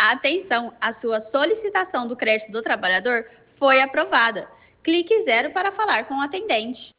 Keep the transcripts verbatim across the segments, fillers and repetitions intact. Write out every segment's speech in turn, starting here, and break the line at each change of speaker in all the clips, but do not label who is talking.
Atenção, a sua solicitação do crédito do trabalhador foi aprovada. Clique zero para falar com o atendente.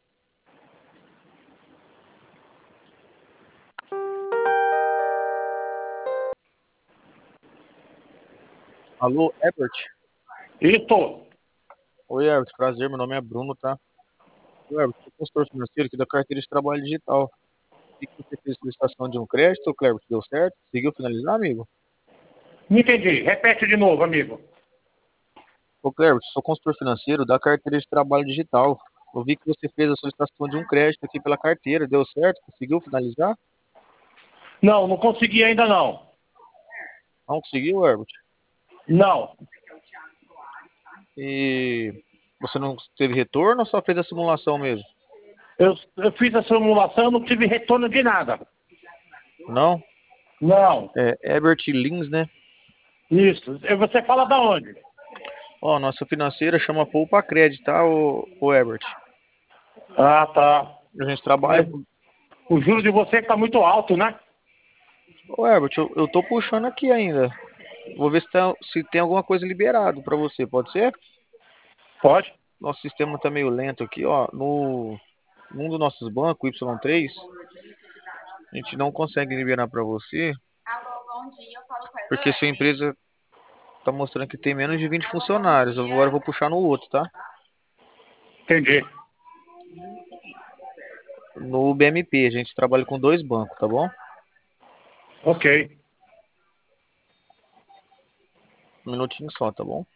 Alô, Herbert?
Isso.
Oi, Herbert, prazer, meu nome é Bruno, tá? Oi, Herbert, sou consultor financeiro aqui da carteira de trabalho digital. E que você fez solicitação de um crédito, Cleber, deu certo? Conseguiu finalizar, amigo?
Não entendi. Repete de novo, amigo.
Ô, Cleber, sou consultor financeiro da carteira de trabalho digital. Eu vi que você fez a solicitação de um crédito aqui pela carteira, deu certo? Conseguiu finalizar?
Não, não consegui ainda não.
Não conseguiu, Herbert?
Não.
E você não teve retorno ou só fez a simulação mesmo?
Eu, eu fiz a simulação, não tive retorno de nada.
Não?
Não.
É Herbert Lins, né?
Isso. E você fala da onde?
Ó, nossa financeira chama Poupa Crédito, tá, ô, ô Herbert?
Ah, tá.
A gente trabalha
Mas
com...
o juro de você está muito alto, né?
Ô, Herbert, eu, eu tô puxando aqui ainda. Vou ver se, tá, se tem alguma coisa liberado pra você, pode ser?
Pode.
Nosso sistema tá meio lento aqui, ó. No, num dos nossos bancos, o Y três, a gente não consegue liberar pra você,
Alô, bom dia, eu falo com a
porque
Elaine.
sua empresa tá mostrando que tem menos de vinte funcionários. Agora eu vou puxar no outro, tá?
Entendi.
No B M P, a gente trabalha com dois bancos, tá bom?
Ok.
Um minutinho só, tá bom?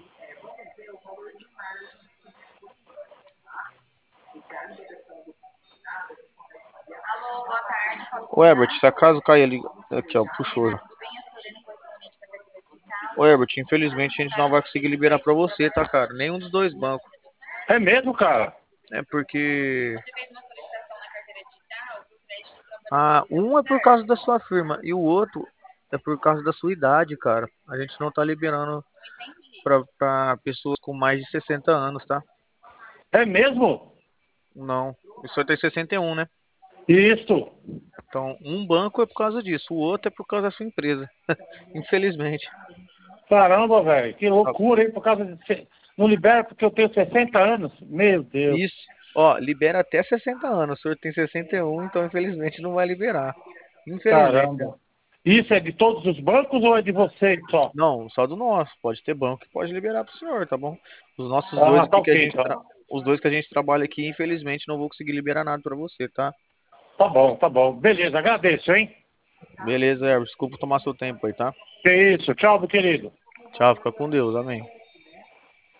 Alô, boa tarde, falo com
Ô,
a
Herbert,
Elaine.
se acaso cair ali... Aqui, ó, puxou já.
Tudo bem? Eu sou a Helena, correspondente da carteira digital.
Ô, Herbert, infelizmente a gente não vai conseguir liberar pra você, tá, cara? Nenhum dos dois bancos.
É mesmo, cara?
É porque...
Você fez uma solicitação na carteira digital do crédito do
Ah,
trabalhador, deu
um é por causa
certo?
da sua firma e o outro é por causa da sua idade, cara. A gente não tá liberando
Não entendi.
pra, pra pessoas com mais de sessenta anos, tá?
É mesmo?
Não. O senhor tem sessenta e um, né?
Isso.
Então, um banco é por causa disso, o outro é por causa da sua empresa. Infelizmente.
Caramba, velho. Que
Ah,
loucura, hein? Por causa de... se- Não libera porque eu tenho sessenta anos. Meu Deus.
isso. Ó, libera até sessenta anos. O senhor tem sessenta e um, então infelizmente não vai liberar. Infelizmente, né?
Caramba. Isso é de todos os bancos ou é de vocês só?
Não, só do nosso. Pode ter banco que pode liberar pro senhor, tá bom? Os nossos dois
Ah, tá
aqui que a
ok,
gente tra...
então.
os dois que a gente trabalha aqui, infelizmente não vou conseguir liberar nada pra você, tá?
Tá bom, tá bom. Beleza, agradeço, hein?
Beleza, Herbert. Desculpa tomar seu tempo aí, tá?
Que isso. Tchau, meu querido.
Tchau, fica com Deus. Amém.